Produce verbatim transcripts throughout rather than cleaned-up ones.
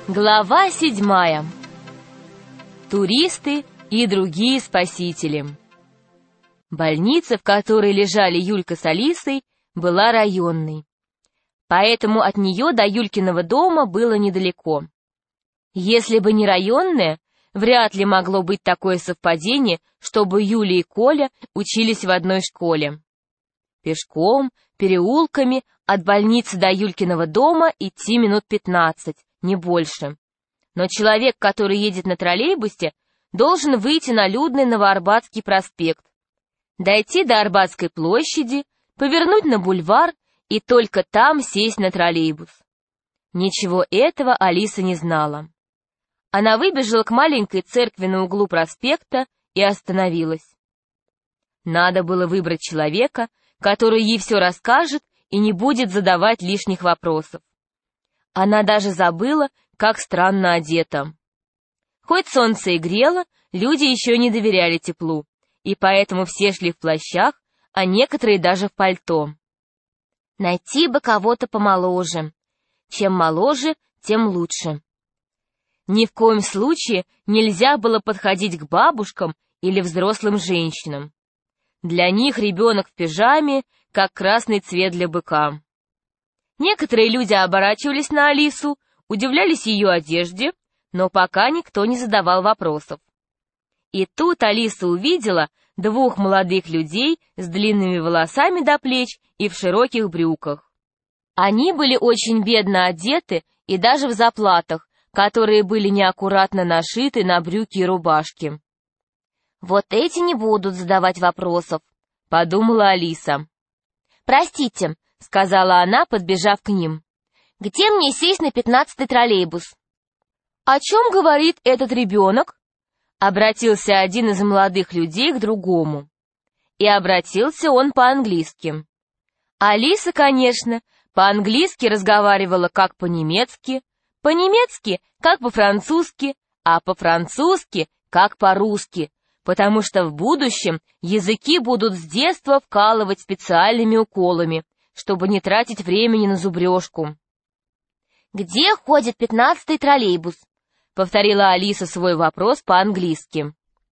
Глава седьмая. Туристы и другие спасители. Больница, в которой лежали Юлька с Алисой, была районной. Поэтому от нее до Юлькиного дома было недалеко. Если бы не районная, вряд ли могло быть такое совпадение, чтобы Юля и Коля учились в одной школе. Пешком, переулками, от больницы до Юлькиного дома идти минут пятнадцать, не больше. Но человек, который едет на троллейбусе, должен выйти на людный Новоарбатский проспект, дойти до Арбатской площади, повернуть на бульвар и только там сесть на троллейбус. Ничего этого Алиса не знала. Она выбежала к маленькой церкви на углу проспекта и остановилась. Надо было выбрать человека, который ей все расскажет и не будет задавать лишних вопросов. Она даже забыла, как странно одета. Хоть солнце и грело, люди еще не доверяли теплу, и поэтому все шли в плащах, а некоторые даже в пальто. Найти бы кого-то помоложе. Чем моложе, тем лучше. Ни в коем случае нельзя было подходить к бабушкам или взрослым женщинам. Для них ребенок в пижаме, как красный цвет для быка. Некоторые люди оборачивались на Алису, удивлялись ее одежде, но пока никто не задавал вопросов. И тут Алиса увидела двух молодых людей с длинными волосами до плеч и в широких брюках. Они были очень бедно одеты и даже в заплатах, которые были неаккуратно нашиты на брюки и рубашки. «Вот эти не будут задавать вопросов», — подумала Алиса. «Простите», — сказала она, подбежав к ним. «Где мне сесть на пятнадцатый троллейбус?» «О чем говорит этот ребенок?» — обратился один из молодых людей к другому. И обратился он по-английски. Алиса, конечно, по-английски разговаривала как по-немецки, по-немецки как по-французски, а по-французски как по-русски, потому что в будущем языки будут с детства вкалывать специальными уколами, чтобы не тратить времени на зубрежку. «Где ходит пятнадцатый троллейбус?» — повторила Алиса свой вопрос по-английски.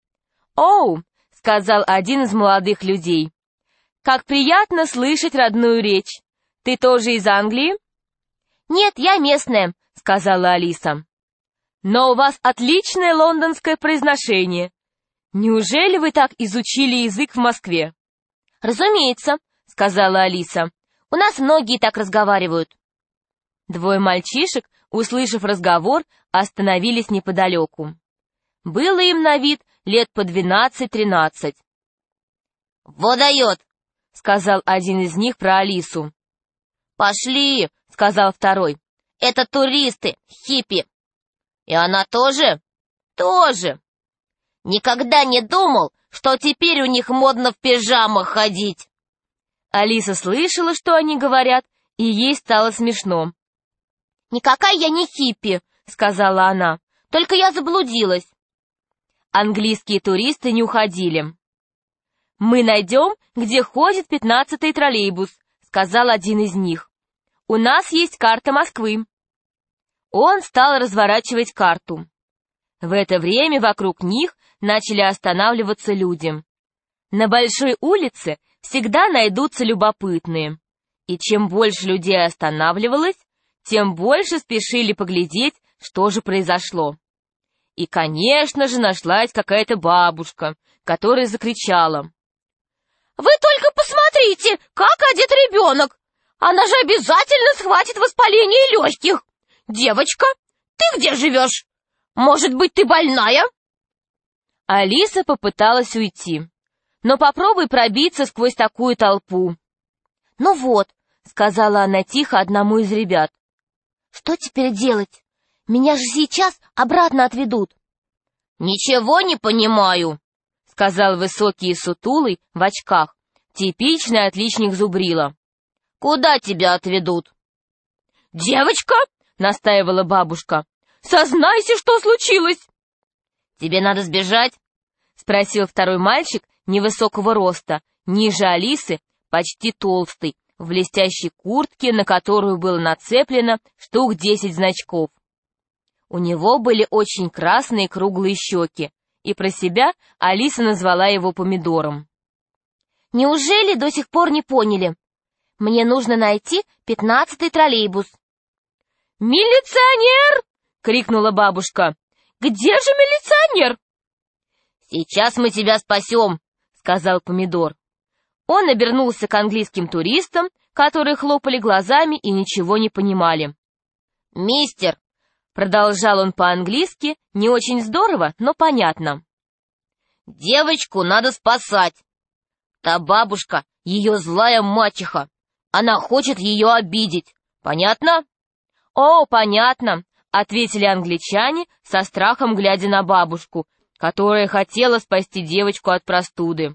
«Оу», — сказал один из молодых людей, — «как приятно слышать родную речь. Ты тоже из Англии?» «Нет, я местная», — сказала Алиса. «Но у вас отличное лондонское произношение. Неужели вы так изучили язык в Москве?» «Разумеется», — сказала Алиса. «У нас многие так разговаривают». Двое мальчишек, услышав разговор, остановились неподалеку. Было им на вид лет по двенадцать-тринадцать. «Вот дает», — сказал один из них про Алису. «Пошли», — сказал второй. «Это туристы, хиппи». «И она тоже?» «Тоже». «Никогда не думал, что теперь у них модно в пижамах ходить». Алиса слышала, что они говорят, и ей стало смешно. «Никакая я не хиппи», — сказала она, — «только я заблудилась». Английские туристы не уходили. «Мы найдем, где ходит пятнадцатый троллейбус», — сказал один из них. «У нас есть карта Москвы». Он стал разворачивать карту. В это время вокруг них начали останавливаться люди. На большой улице всегда найдутся любопытные. И чем больше людей останавливалось, тем больше спешили поглядеть, что же произошло. И, конечно же, нашлась какая-то бабушка, которая закричала: «Вы только посмотрите, как одет ребенок! Она же обязательно схватит воспаление легких! Девочка, ты где живешь? Может быть, ты больная?» Алиса попыталась уйти. Но попробуй пробиться сквозь такую толпу. «Ну вот», — сказала она тихо одному из ребят. «Что теперь делать? Меня же сейчас обратно отведут». «Ничего не понимаю», — сказал высокий и сутулый в очках, типичный отличник зубрила. «Куда тебя отведут?» «Девочка», — настаивала бабушка, — «сознайся, что случилось». «Тебе надо сбежать?» — спросил второй мальчик невысокого роста, ниже Алисы, почти толстый, в блестящей куртке, на которую было нацеплено штук десять значков. У него были очень красные круглые щеки, и про себя Алиса назвала его Помидором. «Неужели до сих пор не поняли? Мне нужно найти пятнадцатый троллейбус». «Милиционер!» — крикнула бабушка. «Где же милиционер?» «Сейчас мы тебя спасем», — сказал Помидор. Он обернулся к английским туристам, которые хлопали глазами и ничего не понимали. «Мистер!» — продолжал он по-английски, не очень здорово, но понятно. «Девочку надо спасать. Та бабушка — ее злая мачеха. Она хочет ее обидеть. Понятно?» «О, понятно», — ответили англичане, со страхом глядя на бабушку, которая хотела спасти девочку от простуды.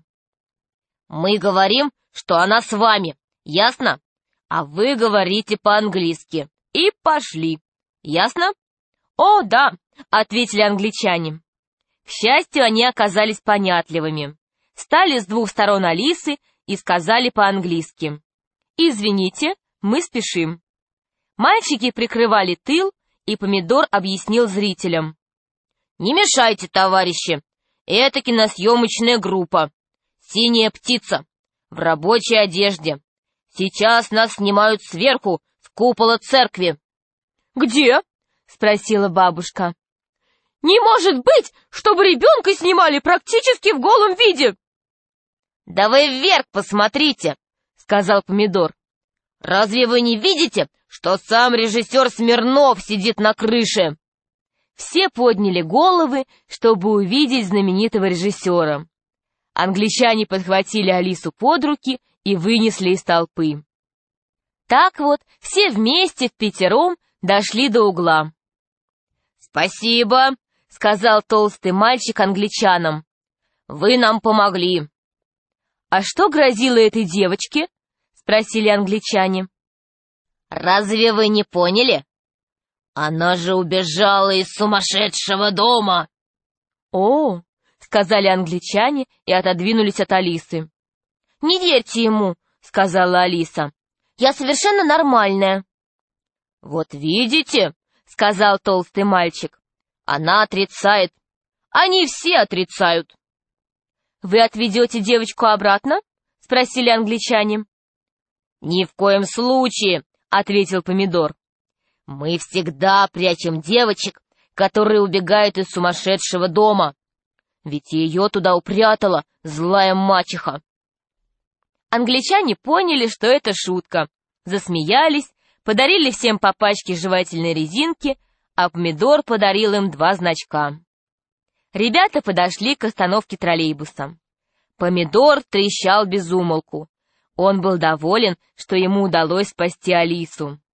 «Мы говорим, что она с вами, ясно? А вы говорите по-английски. И пошли. Ясно?» «О, да», — ответили англичане. К счастью, они оказались понятливыми. Стали с двух сторон Алисы и сказали по-английски: «Извините, мы спешим». Мальчики прикрывали тыл, и Помидор объяснил зрителям: «Не мешайте, товарищи, это киносъемочная группа. Синяя птица, в рабочей одежде. Сейчас нас снимают сверху, с купола церкви». «Где?» — спросила бабушка. «Не может быть, чтобы ребенка снимали практически в голом виде!» «Да вы вверх посмотрите!» — сказал Помидор. «Разве вы не видите, что сам режиссер Смирнов сидит на крыше?» Все подняли головы, чтобы увидеть знаменитого режиссера. Англичане подхватили Алису под руки и вынесли из толпы. Так вот, все вместе впятером дошли до угла. «Спасибо», — сказал толстый мальчик англичанам. «Вы нам помогли». «А что грозило этой девочке?» — спросили англичане. «Разве вы не поняли? Она же убежала из сумасшедшего дома!» «О!» — сказали англичане и отодвинулись от Алисы. «Не верьте ему», — сказала Алиса. «Я совершенно нормальная». «Вот видите», — сказал толстый мальчик. «Она отрицает. Они все отрицают». «Вы отведете девочку обратно?» — спросили англичане. «Ни в коем случае», — ответил Помидор. «Мы всегда прячем девочек, которые убегают из сумасшедшего дома. Ведь ее туда упрятала злая мачеха». Англичане поняли, что это шутка, засмеялись, подарили всем по пачке жевательной резинки, а Помидор подарил им два значка. Ребята подошли к остановке троллейбуса. Помидор трещал без умолку. Он был доволен, что ему удалось спасти Алису.